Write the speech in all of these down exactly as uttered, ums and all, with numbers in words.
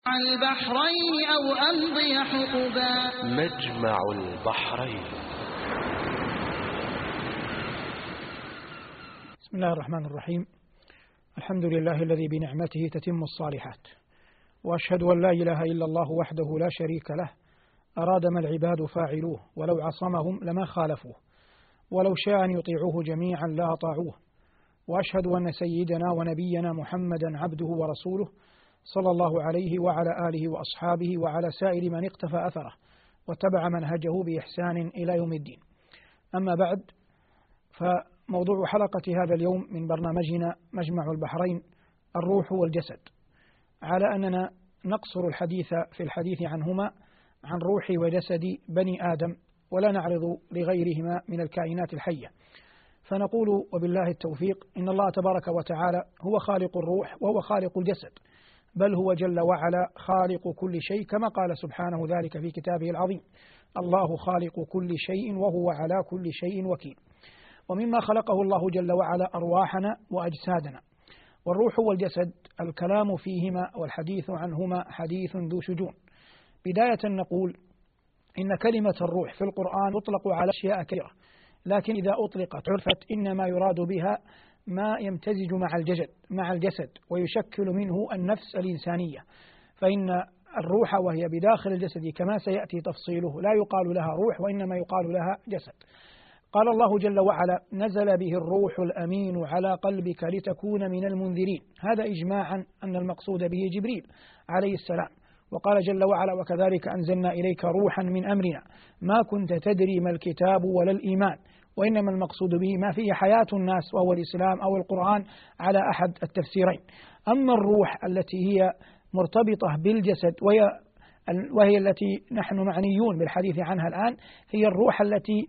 البحرين أو أمضي حقبا. مجمع البحرين. بسم الله الرحمن الرحيم. الحمد لله الذي بنعمته تتم الصالحات، وأشهد أن لا إله إلا الله وحده لا شريك له، أراد ما العباد فاعلوه، ولو عصمهم لما خالفوه، ولو شاء أن يطيعوه جميعا لا أطاعوه. وأشهد أن سيدنا ونبينا محمدا عبده ورسوله صلى الله عليه وعلى آله وأصحابه وعلى سائر من اقتفى أثره واتبع منهجه بإحسان إلى يوم الدين. أما بعد، فموضوع حلقة هذا اليوم من برنامجنا مجمع البحرين الروح والجسد، على أننا نقصر الحديث في الحديث عنهما عن روح وجسد بني آدم، ولا نعرض لغيرهما من الكائنات الحية، فنقول وبالله التوفيق إن الله تبارك وتعالى هو خالق الروح وهو خالق الجسد، بل هو جل وعلا خالق كل شيء، كما قال سبحانه ذلك في كتابه العظيم: الله خالق كل شيء وهو على كل شيء وكيل. ومما خلقه الله جل وعلا أرواحنا وأجسادنا. والروح والجسد الكلام فيهما والحديث عنهما حديث ذو شجون. بداية نقول إن كلمة الروح في القرآن تطلق على أشياء كثيرة، لكن إذا أطلقت عرفت إنما يراد بها ما يمتزج مع الجسد مع الجسد ويشكل منه النفس الإنسانية، فإن الروح وهي بداخل الجسد كما سيأتي تفصيله لا يقال لها روح، وإنما يقال لها جسد. قال الله جل وعلا: نزل به الروح الأمين على قلبك لتكون من المنذرين. هذا إجماعا أن المقصود به جبريل عليه السلام. وقال جل وعلا: وكذلك أنزلنا إليك روحا من أمرنا ما كنت تدري ما الكتاب ولا الإيمان، وإنما المقصود به ما فيه حياة الناس وهو الإسلام أو القرآن على أحد التفسيرين. أما الروح التي هي مرتبطة بالجسد وهي, وهي التي نحن معنيون بالحديث عنها الآن، هي الروح التي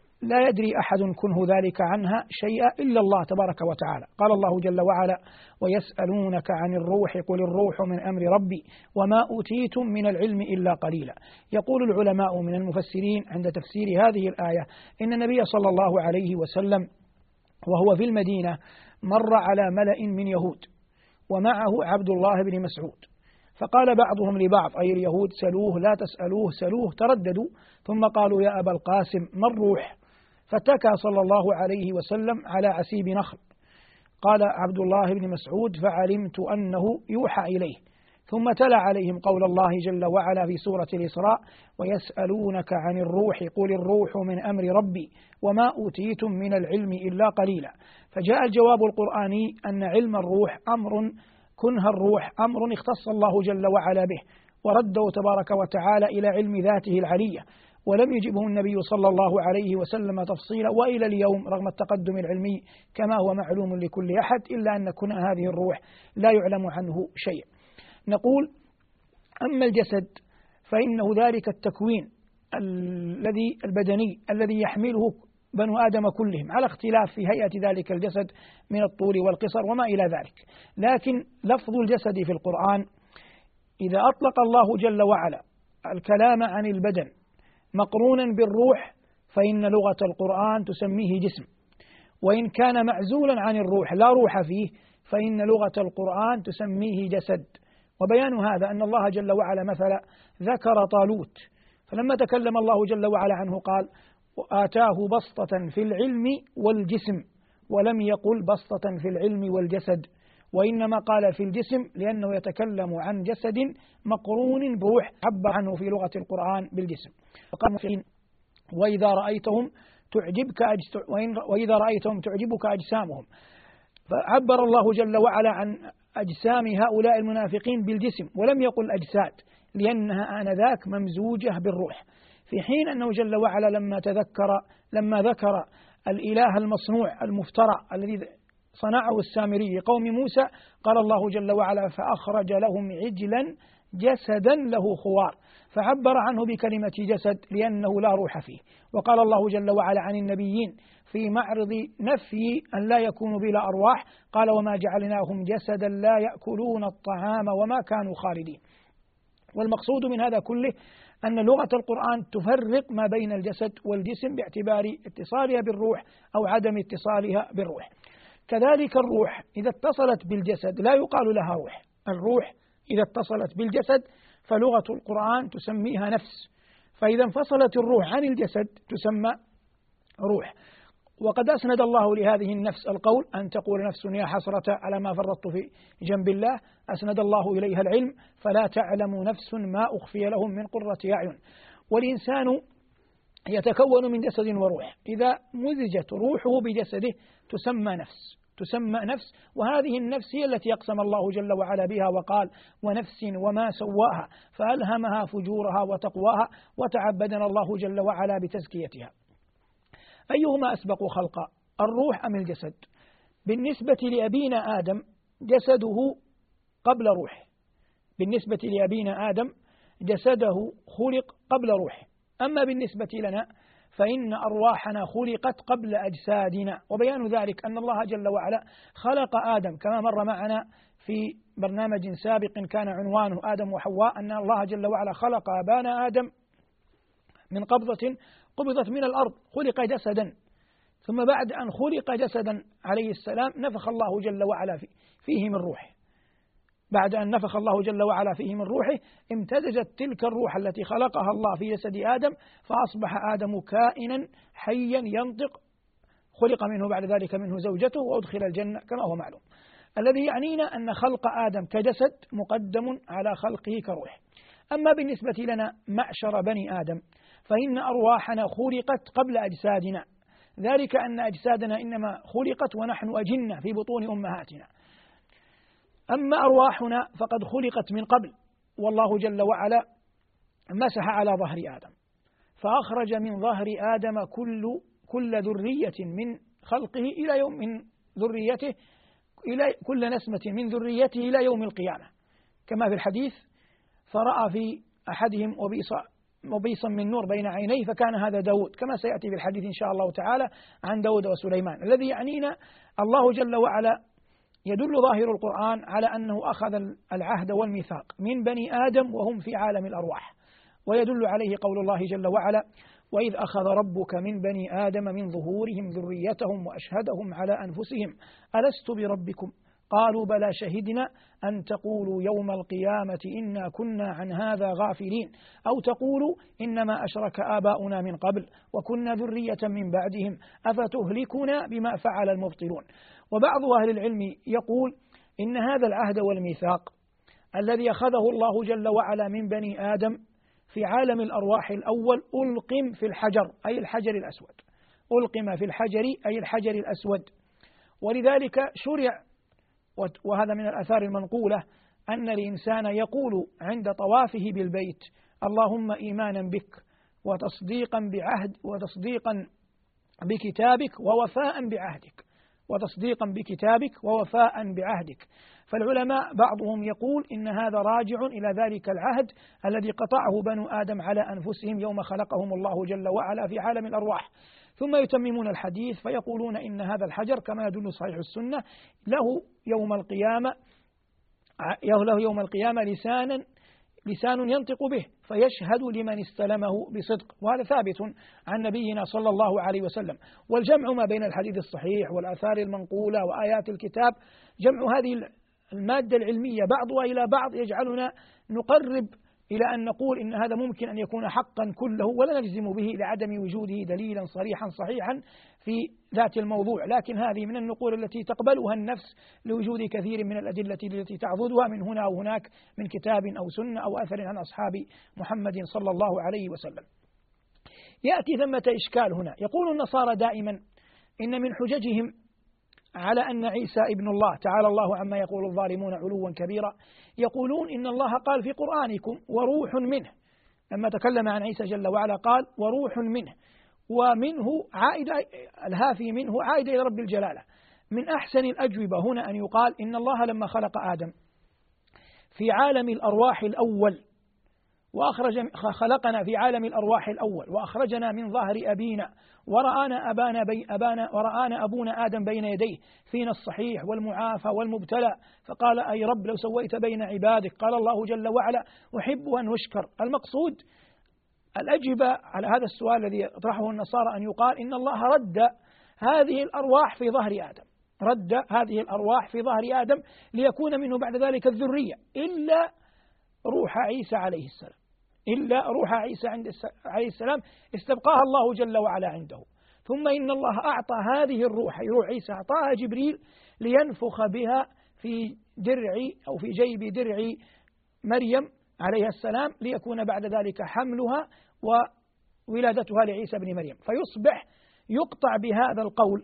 لا يدري أحد كنه ذلك عنها شيئا إلا الله تبارك وتعالى. قال الله جل وعلا: ويسألونك عن الروح قل الروح من أمر ربي وما أوتيتم من العلم إلا قليلا. يقول العلماء من المفسرين عند تفسير هذه الآية إن النبي صلى الله عليه وسلم وهو في المدينة مر على ملأ من يهود ومعه عبد الله بن مسعود، فقال بعضهم لبعض أي اليهود: سلوه لا تسألوه سلوه. ترددوا ثم قالوا: يا أبا القاسم ما الروح؟ فتكى صلى الله عليه وسلم على عسيب نخل. قال عبد الله بن مسعود: فعلمت أنه يوحى إليه. ثم تلا عليهم قول الله جل وعلا في سورة الإسراء: ويسألونك عن الروح قل الروح من أمر ربي وما أوتيتم من العلم إلا قليلا. فجاء الجواب القرآني أن علم الروح أمر كنه الروح أمر اختص الله جل وعلا به، ورده تبارك وتعالى إلى علم ذاته العلية، ولم يجبه النبي صلى الله عليه وسلم تفصيلا. وإلى اليوم رغم التقدم العلمي كما هو معلوم لكل أحد، إلا أن كنه هذه الروح لا يعلم عنه شيء. نقول: أما الجسد فإنه ذلك التكوين الذي البدني الذي يحمله بنو آدم كلهم، على اختلاف في هيئة ذلك الجسد من الطول والقصر وما إلى ذلك. لكن لفظ الجسد في القرآن إذا أطلق الله جل وعلا الكلام عن البدن مقرونا بالروح فإن لغة القرآن تسميه جسم، وإن كان معزولا عن الروح لا روح فيه فإن لغة القرآن تسميه جسد. وبيان هذا أن الله جل وعلا مثلا ذكر طالوت، فلما تكلم الله جل وعلا عنه قال: وآتاه بسطة في العلم والجسم، ولم يقل بسطة في العلم والجسد، وإنما قال في الجسم لأنه يتكلم عن جسد مقرون بروح، عبر عنه في لغة القرآن بالجسم. وقال: وإذا رأيتهم تعجبك وإذا رأيتهم تعجبك أجسامهم، فعبر الله جل وعلا عن أجسام هؤلاء المنافقين بالجسم، ولم يقل أجساد لأنها آنذاك ممزوجة بالروح، في حين أنه جل وعلا لما تذكر لما ذكر الإله المصنوع المفترى الذي صنعه السامري قوم موسى قال الله جل وعلا: فأخرج لهم عجلا جسدا له خوار، فعبر عنه بكلمة جسد لأنه لا روح فيه. وقال الله جل وعلا عن النبيين في معرض نفي أن لا يكونوا بلا أرواح قال: وما جعلناهم جسدا لا يأكلون الطعام وما كانوا خالدين. والمقصود من هذا كله أن لغة القرآن تفرق ما بين الجسد والجسم باعتبار اتصالها بالروح أو عدم اتصالها بالروح. كذلك الروح إذا اتصلت بالجسد لا يقال لها روح، الروح إذا اتصلت بالجسد فلغة القرآن تسميها نفس، فإذا انفصلت الروح عن الجسد تسمى روح. وقد أسند الله لهذه النفس القول أن تقول نفس يا حسرة على ما فرطت في جنب الله، أسند الله إليها العلم فلا تعلم نفس ما أخفي لهم من قرة أعين. والإنسان يتكون من جسد وروح، إذا مزجت روحه بجسده تسمى نفس تسمى نفس وهذه النفس هي التي يقسم الله جل وعلا بها وقال ونفس وما سواها فألهمها فجورها وتقواها، وتعبدنا الله جل وعلا بتزكيتها. أيهما أسبق خلقا، الروح أم الجسد؟ بالنسبة لأبينا آدم جسده قبل روحه، بالنسبة لأبينا آدم جسده خلق قبل روحه. أما بالنسبة لنا فإن أرواحنا خلقت قبل أجسادنا، وبيان ذلك أن الله جل وعلا خلق آدم كما مر معنا في برنامج سابق كان عنوانه آدم وحواء، أن الله جل وعلا خلق أبانا آدم من قبضة قبضت من الأرض، خلق جسدا، ثم بعد أن خلق جسدا عليه السلام نفخ الله جل وعلا فيه من روحه، بعد أن نفخ الله جل وعلا فيه من روحه امتزجت تلك الروح التي خلقها الله في جسد آدم فأصبح آدم كائنا حيا ينطق، خلق منه بعد ذلك منه زوجته وأدخل الجنة كما هو معلوم. الذي يعنينا أن خلق آدم كجسد مقدم على خلقه كروح. أما بالنسبة لنا معشر بني آدم فإن أرواحنا خلقت قبل أجسادنا، ذلك أن أجسادنا إنما خلقت ونحن أجنة في بطون أمهاتنا، أما أرواحنا فقد خلقت من قبل، والله جل وعلا مسح على ظهر آدم فأخرج من ظهر آدم كل كل ذرية من خلقه إلى يوم من ذريته إلى كل نسمة من ذريته إلى يوم القيامة، كما في الحديث فرأى في أحدهم وبيصا وبيصا من نور بين عينيه فكان هذا داود، كما سيأتي في الحديث إن شاء الله تعالى عن داود وسليمان. الذي يعنينا الله جل وعلا يدل ظاهر القرآن على أنه أخذ العهد والميثاق من بني آدم وهم في عالم الأرواح، ويدل عليه قول الله جل وعلا وإذ أخذ ربك من بني آدم من ظهورهم ذريتهم وأشهدهم على أنفسهم ألست بربكم قالوا بلى شهدنا أن تقولوا يوم القيامة إنا كنا عن هذا غافلين أو تقولوا إنما أشرك آباؤنا من قبل وكنا ذرية من بعدهم أفتهلكنا بما فعل المبطلون. وبعض أهل العلم يقول إن هذا العهد والميثاق الذي أخذه الله جل وعلا من بني آدم في عالم الأرواح الأول ألقم في الحجر أي الحجر الأسود، ألقم في الحجر أي الحجر الأسود، ولذلك شرع، وهذا من الآثار المنقولة أن الإنسان يقول عند طوافه بالبيت اللهم إيمانا بك وتصديقا بعهد وتصديقا بكتابك ووفاء بعهدك وتصديقا بكتابك ووفاء بعهدك. فالعلماء بعضهم يقول إن هذا راجع إلى ذلك العهد الذي قطعه بنو آدم على أنفسهم يوم خلقهم الله جل وعلا في عالم الأرواح، ثم يتممون الحديث فيقولون إن هذا الحجر كما يدل صحيح السنة له يوم القيامة له يوم القيامة لسانا لسان ينطق به فيشهد لمن استلمه بصدق، وهذا ثابت عن نبينا صلى الله عليه وسلم. والجمع ما بين الحديث الصحيح والآثار المنقولة وآيات الكتاب، جمع هذه المادة العلمية بعضها إلى بعض يجعلنا نقرب إلى أن نقول إن هذا ممكن أن يكون حقا كله ولا نجزم به لعدم وجوده دليلا صريحا صحيحا في ذات الموضوع، لكن هذه من النقول التي تقبلها النفس لوجود كثير من الأدلة التي تعضدها من هنا أو هناك من كتاب أو سنة أو أثر عن أصحاب محمد صلى الله عليه وسلم. يأتي ثمة إشكال هنا، يقول النصارى دائما إن من حججهم على أن عيسى ابن الله تعالى الله عما يقول الظالمون علوا كبيرا، يقولون إن الله قال في قرآنكم وروح منه، لما تكلم عن عيسى جل وعلا قال وروح منه، ومنه عائدة الهافي منه عائدة إلى رب الجلالة. من أحسن الأجوبة هنا أن يقال إن الله لما خلق آدم في عالم الأرواح الأول وأخرج خلقنا في عالم الأرواح الأول وأخرجنا من ظهر أبينا ورآنا أبانا بي أبانا ورآنا أبونا آدم بين يديه فينا الصحيح والمعافى والمبتلى، فقال أي رب لو سويت بين عبادك، قال الله جل وعلا أحب أن أشكر. المقصود الأجوبة على هذا السؤال الذي يطرحه النصارى أن يقال إن الله رد هذه الأرواح في ظهر آدم، رد هذه الأرواح في ظهر آدم ليكون منه بعد ذلك الذرية، إلا روح عيسى عليه السلام، إلا روح عيسى عند عليه السلام استبقاها الله جل وعلا عنده. ثم إن الله أعطى هذه الروح، روح عيسى أعطاها جبريل لينفخ بها في درع أو في جيب درع مريم عليه السلام، ليكون بعد ذلك حملها وولادتها لعيسى بن مريم، فيصبح يقطع بهذا القول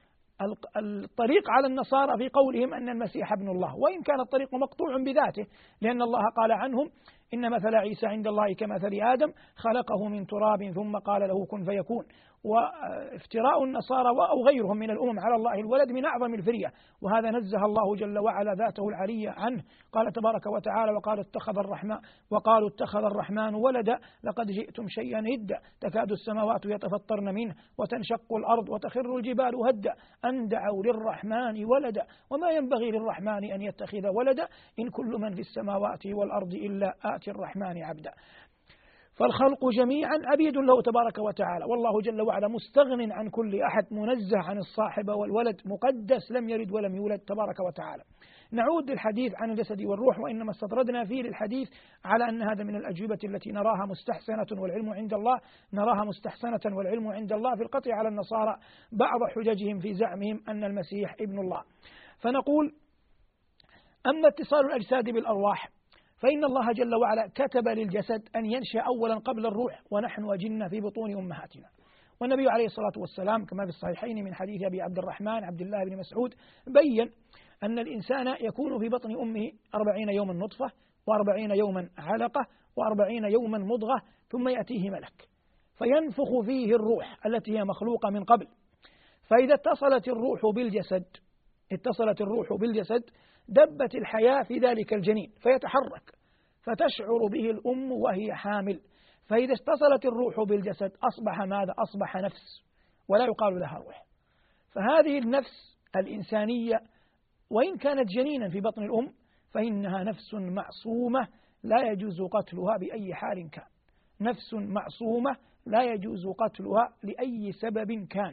الطريق على النصارى في قولهم أن المسيح ابن الله، وإن كان الطريق مقطوع بذاته، لأن الله قال عنهم إن مثل عيسى عند الله كمثل آدم خلقه من تراب ثم قال له كن فيكون. وافتراء النصارى أو غيرهم من الأمم على الله الولد من أعظم الفرية، وهذا نزه الله جل وعلا ذاته العلية عنه. قال تبارك وتعالى وقالوا اتخذ الرحمن وقالوا اتخذ الرحمن ولدا لقد جئتم شيئا إدا تكاد السماوات يتفطرن منه وتنشق الأرض وتخر الجبال هدا أن دعوا للرحمن ولدا وما ينبغي للرحمن أن يتخذ ولدا إن كل من في السماوات والأرض إلا آتي الرحمن عبدا. فالخلق جميعا عبيد له تبارك وتعالى، والله جل وعلا مستغن عن كل أحد، منزه عن الصاحب والولد، مقدس لم يلد ولم يولد تبارك وتعالى. نعود للحديث عن الجسد والروح، وإنما استطردنا فيه للحديث على أن هذا من الأجوبة التي نراها مستحسنة والعلم عند الله نراها مستحسنة والعلم عند الله في القطع على النصارى بعض حججهم في زعمهم أن المسيح ابن الله. فنقول أما اتصال الأجساد بالأرواح فإن الله جل وعلا كتب للجسد أن ينشأ أولا قبل الروح ونحن أجنة في بطون أمهاتنا. والنبي عليه الصلاة والسلام كما في الصحيحين من حديث أبي عبد الرحمن عبد الله بن مسعود بين أن الإنسان يكون في بطن أمه أربعين يوما نطفة وأربعين يوما علقة وأربعين يوما مضغة ثم يأتيه ملك فينفخ فيه الروح التي هي مخلوقة من قبل. فإذا اتصلت الروح بالجسد اتصلت الروح بالجسد دبت الحياة في ذلك الجنين فيتحرك فتشعر به الأم وهي حامل. فإذا اتصلت الروح بالجسد أصبح ماذا؟ أصبح نفس ولا يقال لها روح. فهذه النفس الإنسانية وإن كانت جنينا في بطن الأم فإنها نفس معصومة لا يجوز قتلها بأي حال كان، نفس معصومة لا يجوز قتلها لأي سبب كان.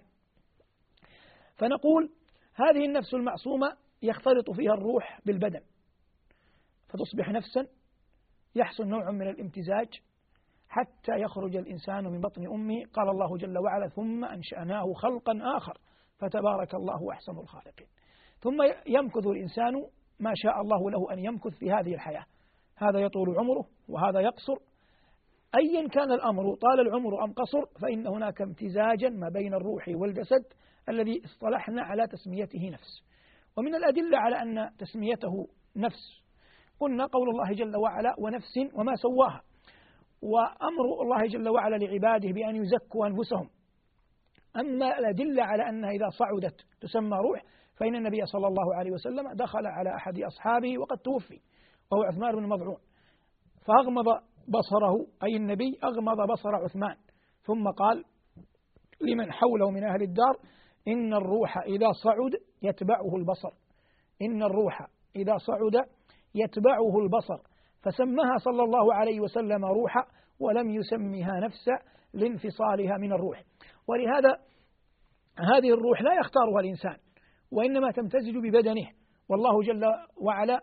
فنقول هذه النفس المعصومة يختلط فيها الروح بالبدن فتصبح نفسا، يحصل نوع من الامتزاج حتى يخرج الإنسان من بطن أمه. قال الله جل وعلا ثم أنشأناه خلقا آخر فتبارك الله أحسن الخالقين. ثم يمكث الإنسان ما شاء الله له أن يمكث في هذه الحياة، هذا يطول عمره وهذا يقصر. أيا كان الأمر طال العمر أم قصر فإن هناك امتزاجا ما بين الروح والجسد الذي اصطلحنا على تسميته نفس. ومن الأدلة على أن تسميته نفس قلنا قول الله جل وعلا ونفس وما سواها، وأمر الله جل وعلا لعباده بأن يزكوا أنفسهم. أما الأدلة على أنها إذا صعدت تسمى روح فإن النبي صلى الله عليه وسلم دخل على أحد أصحابه وقد توفي وهو عثمان بن مظعون فأغمض بصره، أي النبي أغمض بصر عثمان ثم قال لمن حوله من أهل الدار إن الروح إذا صعد يتبعه البصر، إن الروح إذا صعد يتبعه البصر. فسماها صلى الله عليه وسلم روحا ولم يسمها نفسا لانفصالها من الروح. ولهذا هذه الروح لا يختارها الإنسان وإنما تمتزج ببدنه، والله جل وعلا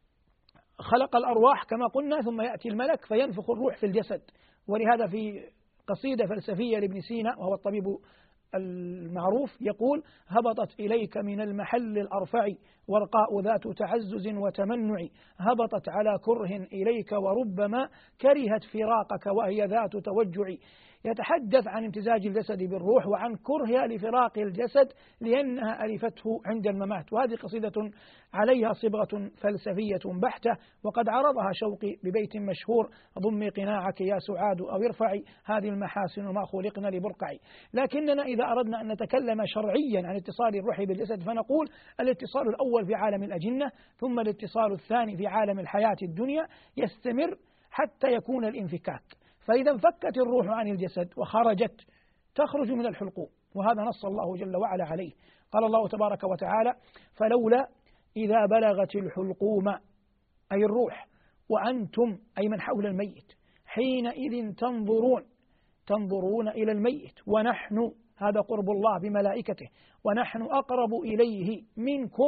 خلق الأرواح كما قلنا ثم يأتي الملك فينفخ الروح في الجسد. ولهذا في قصيدة فلسفية لابن سينا وهو الطبيب المعروف يقول هبطت إليك من المحل الأرفع ورقاء ذات تعزز وتمنع، هبطت على كره إليك وربما كرهت فراقك وهي ذات توجع. يتحدث عن امتزاج الجسد بالروح وعن كرهها لفراق الجسد لأنها ألفته عند الممات. وهذه قصيدة عليها صبغة فلسفية بحتة، وقد عرضها شوقي ببيت مشهور ضمي قناعك يا سعاد أو ارفعي هذه المحاسن ما خلقنا لبرقعي. لكننا إذا أردنا أن نتكلم شرعيا عن اتصال الروح بالجسد فنقول الاتصال الأول في عالم الأجنة ثم الاتصال الثاني في عالم الحياة الدنيا يستمر حتى يكون الانفكاك. فإذا انفكت الروح عن الجسد وخرجت تخرج من الحلقوم، وهذا نص الله جل وعلا عليه. قال الله تبارك وتعالى فلولا إذا بلغت الحلقوم أي الروح وأنتم أي من حول الميت حينئذ تنظرون تنظرون إلى الميت ونحن هذا قرب الله بملائكته ونحن أقرب إليه منكم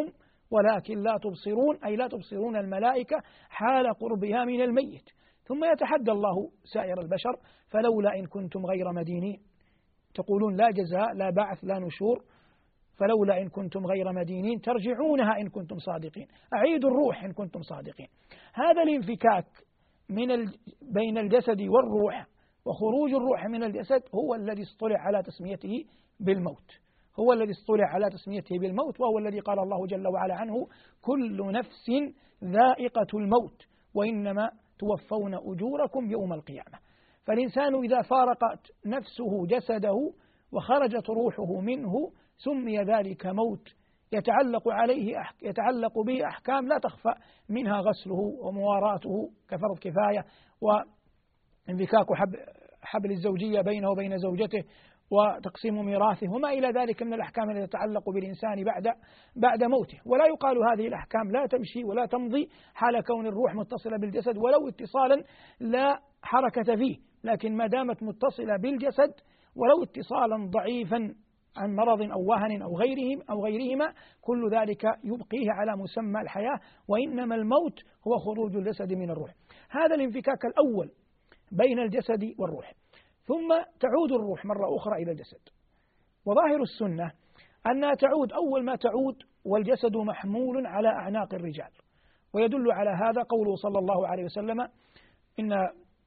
ولكن لا تبصرون، أي لا تبصرون الملائكة حال قربها من الميت. ثم يتحدى الله سائر البشر: فلولا إن كنتم غير مدينين. تقولون لا جزاء لا بعث لا نشور، فلولا إن كنتم غير مدينين ترجعونها إن كنتم صادقين، أعيدوا الروح إن كنتم صادقين. هذا الانفكاك من ال... بين الجسد والروح وخروج الروح من الجسد هو الذي اصطلع على تسميته بالموت، هو الذي اصطلع على تسميته بالموت، وهو الذي قال الله جل وعلا عنه: كل نفس ذائقة الموت وإنما توفون أجوركم يوم القيامة. فالإنسان إذا فارقت نفسه جسده وخرجت روحه منه سمي ذلك موت، يتعلق عليه يتعلق به أحكام لا تخفى، منها غسله ومواراته كفرض كفاية، وانفكاك حبل الزوجية بينه وبين زوجته، وتقسيم ميراثه، وما إلى ذلك من الأحكام التي تتعلق بالإنسان بعد بعد موته. ولا يقال هذه الأحكام لا تمشي ولا تمضي حال كون الروح متصلة بالجسد ولو اتصالا لا حركة فيه، لكن ما دامت متصلة بالجسد ولو اتصالا ضعيفا عن مرض أو وهن أو غيرهم أو غيرهما، كل ذلك يبقيه على مسمى الحياة، وإنما الموت هو خروج الجسد من الروح. هذا الانفكاك الأول بين الجسد والروح. ثم تعود الروح مرة أخرى إلى الجسد، وظاهر السنة أنها تعود أول ما تعود والجسد محمول على أعناق الرجال، ويدل على هذا قوله صلى الله عليه وسلم: إن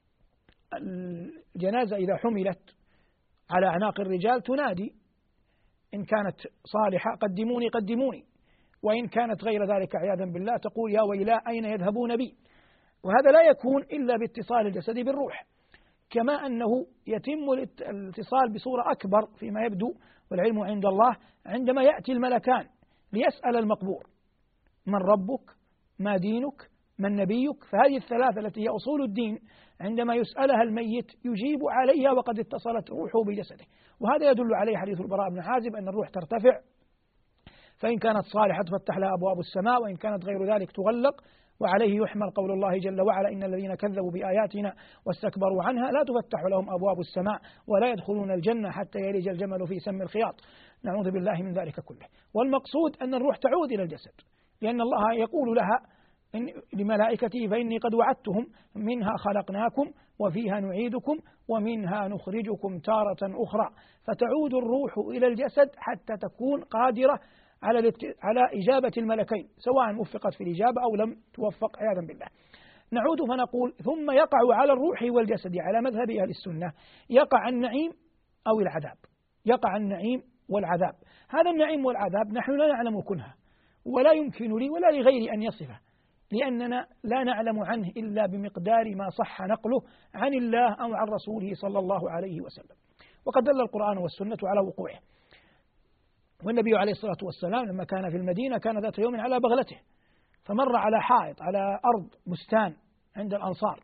الجنازة إذا حملت على أعناق الرجال تنادي إن كانت صالحة: قدموني قدموني، وإن كانت غير ذلك عياذا بالله تقول: يا ويلا أين يذهبون بي. وهذا لا يكون إلا باتصال الجسد بالروح، كما أنه يتم الاتصال بصورة أكبر فيما يبدو والعلم عند الله عندما يأتي الملكان ليسأل المقبور: من ربك؟ ما دينك؟ من نبيك؟ فهذه الثلاثة التي هي أصول الدين عندما يسألها الميت يجيب عليها وقد اتصلت روحه بجسده. وهذا يدل عليه حديث البراء بن عازب أن الروح ترتفع، فإن كانت صالحة تفتح لها أبواب السماء، وإن كانت غير ذلك تغلق. وعليه يحمل قول الله جل وعلا: إن الذين كذبوا بآياتنا واستكبروا عنها لا تفتح لهم أبواب السماء ولا يدخلون الجنة حتى يلج الجمل في سم الخياط. نعوذ بالله من ذلك كله. والمقصود أن الروح تعود إلى الجسد، لأن الله يقول لها إن لملائكته: فإني قد وعدتهم منها خلقناكم وفيها نعيدكم ومنها نخرجكم تارة أخرى. فتعود الروح إلى الجسد حتى تكون قادرة على على إجابة الملكين، سواء وفقت في الإجابة أو لم توفق عياذا بالله. نعود فنقول: ثم يقع على الروح والجسد على مذهب أهل السنة يقع النعيم أو العذاب، يقع النعيم والعذاب. هذا النعيم والعذاب نحن لا نعلم كنها، ولا يمكن لي ولا لغيري أن يصفه، لأننا لا نعلم عنه إلا بمقدار ما صح نقله عن الله أو عن رسوله صلى الله عليه وسلم. وقد دل القرآن والسنة على وقوعه. والنبي عليه الصلاة والسلام لما كان في المدينة كان ذات يوم على بغلته، فمر على حائط على أرض بستان عند الأنصار،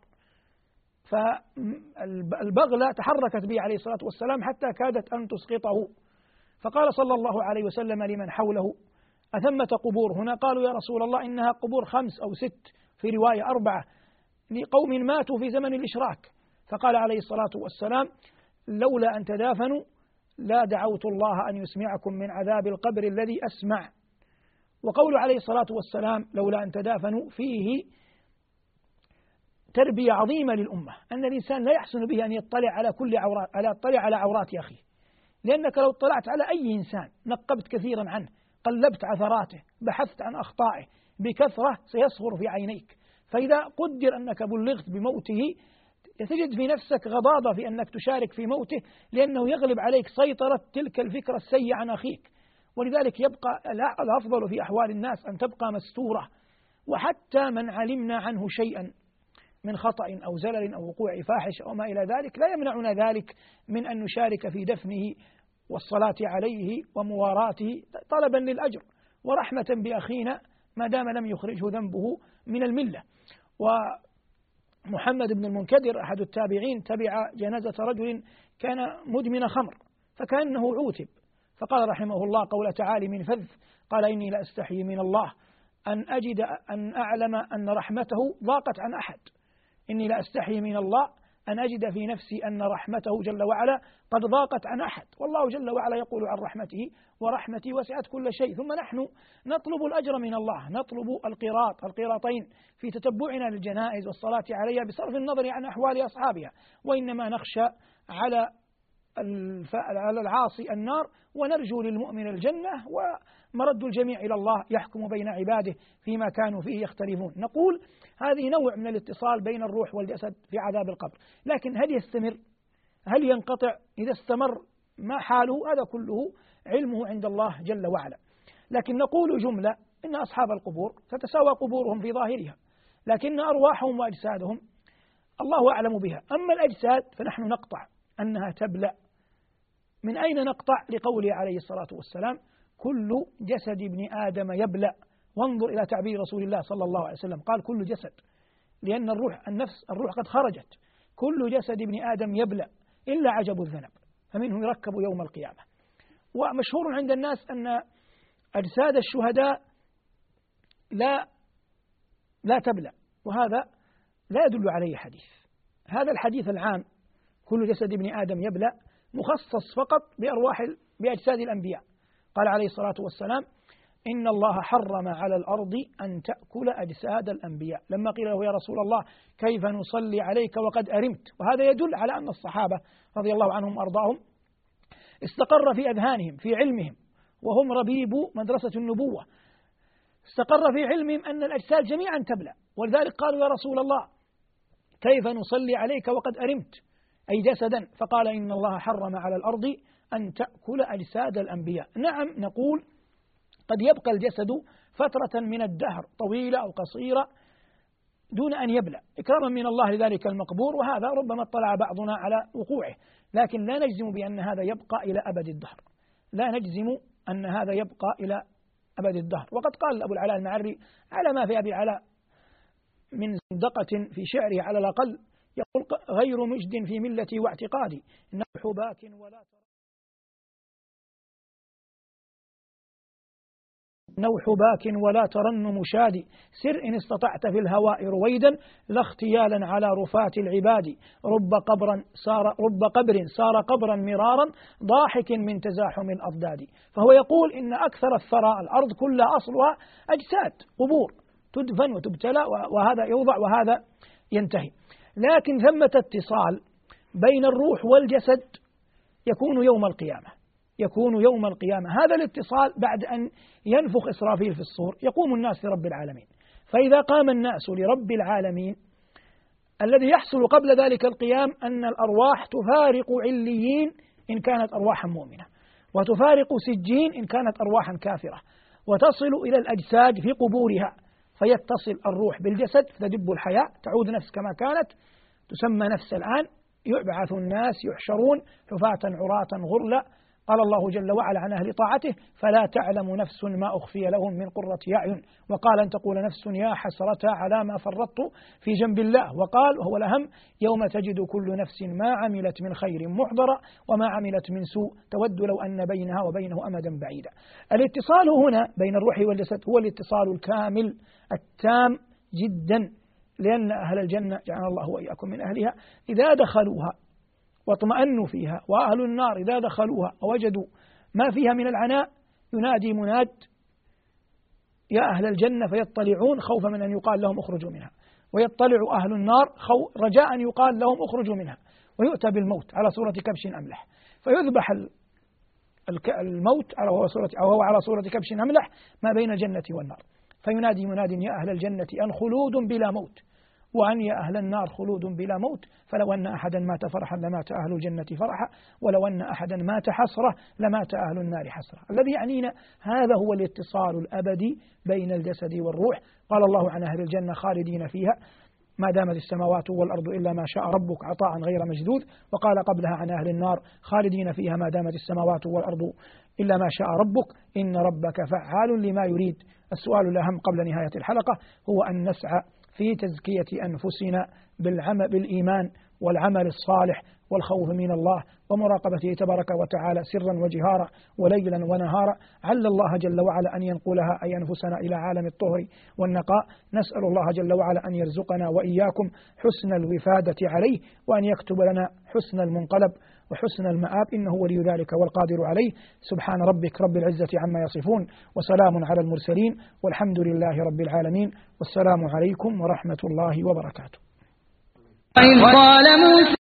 فالبغلة تحركت به عليه الصلاة والسلام حتى كادت أن تسقطه، فقال صلى الله عليه وسلم لمن حوله: أثمة قبور هنا؟ قالوا: يا رسول الله إنها قبور خمس أو ست، في رواية أربعة، لقوم ماتوا في زمن الإشراك. فقال عليه الصلاة والسلام: لولا أن تدافنوا لا دعوت الله أن يسمعكم من عذاب القبر الذي أسمع. وقول عليه الصلاة والسلام: لولا أن تدافنوا فيه تربية عظيمة للأمة، أن الإنسان لا يحسن به أن يطلع على كل عورات على يطلع على عورات أخيه، لأنك لو اطلعت على أي إنسان نقبت كثيرا عنه، قلبت عثراته، بحثت عن أخطائه بكثرة، سيصغر في عينيك. فإذا قدر أنك بلغت بموته تجد في نفسك غضاضة في أنك تشارك في موته، لأنه يغلب عليك سيطرة تلك الفكرة السيئة عن أخيك. ولذلك يبقى الأفضل في أحوال الناس أن تبقى مستورة، وحتى من علمنا عنه شيئا من خطأ أو زلل أو وقوع فاحش أو ما إلى ذلك لا يمنعنا ذلك من أن نشارك في دفنه والصلاة عليه ومواراته طلبا للأجر ورحمة بأخينا ما دام لم يخرجه ذنبه من الملة. ومحمد بن المنكدر أحد التابعين تبع جنازة رجل كان مدمن خمر، فكأنه عوتب، فقال رحمه الله قول تعالى من فذ: قال إني لأستحيي من الله أن أجد أن أعلم أن رحمته ضاقت عن أحد، إني لأستحيي من الله أن أجد في نفسي أن رحمته جل وعلا قد ضاقت عن أحد، والله جل وعلا يقول عن رحمته ورحمتي وسعت كل شيء. ثم نحن نطلب الأجر من الله، نطلب القيراط القيراطين في تتبعنا للجنائز والصلاة عليها بصرف النظر عن أحوال أصحابها، وإنما نخشى على على العاصي النار ونرجو للمؤمن الجنة، ومرد الجميع إلى الله يحكم بين عباده فيما كانوا فيه يختلفون. نقول هذه نوع من الاتصال بين الروح والجسد في عذاب القبر، لكن هل يستمر؟ هل ينقطع؟ إذا استمر ما حاله؟ هذا كله علمه عند الله جل وعلا. لكن نقول جملة إن أصحاب القبور تتساوى قبورهم في ظاهرها، لكن أرواحهم وأجسادهم الله أعلم بها. أما الأجساد فنحن نقطع أنها تبلى. من أين نقطع؟ لقوله عليه الصلاة والسلام كل جسد ابن آدم يبلى. وانظر إلى تعبير رسول الله صلى الله عليه وسلم، قال كل جسد، لأن الروح النفس الروح قد خرجت. كل جسد ابن آدم يبلى إلا عجب الذنب فمنه يركب يوم القيامة. ومشهور عند الناس أن أجساد الشهداء لا لا تبلى، وهذا لا يدل عليه حديث. هذا الحديث العام كل جسد ابن آدم يبلى مخصص فقط بأرواح بأجساد الأنبياء. قال عليه الصلاة والسلام إن الله حرم على الأرض أن تأكل أجساد الأنبياء. لما قيل له يا رسول الله كيف نصلي عليك وقد أرمت؟ وهذا يدل على أن الصحابة رضي الله عنهم وأرضاهم استقر في أذهانهم في علمهم، وهم ربيب مدرسة النبوة، استقر في علمهم أن الأجساد جميعا تبلى، ولذلك قالوا يا رسول الله كيف نصلي عليك وقد أرمت أي جسدا؟ فقال إن الله حرم على الأرض أن تأكل أجساد الأنبياء. نعم نقول قد يبقى الجسد فترة من الدهر طويلة أو قصيرة دون أن يبلى إكراما من الله لذلك المقبور، وهذا ربما اطلع بعضنا على وقوعه، لكن لا نجزم بأن هذا يبقى إلى أبد الدهر، لا نجزم أن هذا يبقى إلى أبد الدهر. وقد قال أبو العلاء المعري على ما في أبي العلاء من زندقة في شعره على الأقل، يقول غير مجد في ملتي واعتقادي نوح باك ولا نوح باك ولا ترنم شادي سر إن استطعت في الهواء رويدا لا اختيالا على رفات العباد رب قبر صار رب قبر صار قبرا مرارا ضاحك من تزاحم الأضداد. فهو يقول إن أكثر الثرى الأرض كلها أصلها أجساد قبور تدفن وتبتلى، وهذا يوضع وهذا ينتهي. لكن ثمة اتصال بين الروح والجسد يكون يوم القيامة، يكون يوم القيامة. هذا الاتصال بعد أن ينفخ إسرافيل في الصور يقوم الناس لرب العالمين. فإذا قام الناس لرب العالمين الذي يحصل قبل ذلك القيام أن الأرواح تفارق عليين إن كانت أرواحا مؤمنة، وتفارق سجين إن كانت أرواحا كافرة، وتصل إلى الأجساد في قبورها، فيتصل الروح بالجسد فتدب الحياة، تعود نفس كما كانت، تسمى نفس الآن، يبعث الناس يحشرون حفاة عراة غرلا. قال الله جل وعلا عن أهل طاعته فلا تعلم نفس ما أخفي لهم من قرة أعين، وقال أن تقول نفس يا حسرة على ما فرطت في جنب الله، وقال وهو الأهم يوم تجد كل نفس ما عملت من خير محضرا وما عملت من سوء تود لو أن بينها وبينه أمدا بعيدا. الاتصال هنا بين الروح والجسد هو الاتصال الكامل التام جدا، لأن أهل الجنة جعل الله وإياكم من أهلها إذا دخلوها واطمأنوا فيها، وأهل النار إذا دخلوها ووجدوا ما فيها من العناء ينادي مناد يا أهل الجنة فيطلعون خوفا من أن يقال لهم اخرجوا منها، ويطلع أهل النار رجاء أن يقال لهم اخرجوا منها، ويؤتى بالموت على صورة كبش أملح، فيذبح الموت على هو صورة أو هو على صورة كبش أملح ما بين الجنة والنار، فينادي مناد يا أهل الجنة أن خلود بلا موت، وأن يا أهل النار خلود بلا موت، فلو أن أحدا مات فرحا لمات أهل الجنة فرحا، ولو أن أحدا مات حسرة لمات أهل النار حسرة. الذي يعنينا هذا هو الاتصال الأبدي بين الجسد والروح. قال الله عن أهل الجنة خالدين فيها ما دامت السماوات والأرض إلا ما شاء ربك عطاء غير مجدود، وقال قبلها عن أهل النار خالدين فيها ما دامت السماوات والأرض إلا ما شاء ربك إن ربك فعال لما يريد. السؤال الأهم قبل نهاية الحلقة هو أن نسعى في تزكية أنفسنا بالعمل بالإيمان والعمل الصالح والخوف من الله ومراقبته تبارك وتعالى سرا وجهارا وليلا ونهارا، عل الله جل وعلا أن ينقلها أي أنفسنا إلى عالم الطهر والنقاء. نسأل الله جل وعلا أن يرزقنا وإياكم حسن الوفادة عليه، وأن يكتب لنا حسن المنقلب وحسن المآب، إنه ولي ذلك والقادر عليه. سبحان ربك رب العزة عما يصفون، وسلام على المرسلين، والحمد لله رب العالمين، والسلام عليكم ورحمة الله وبركاته. وإذ قال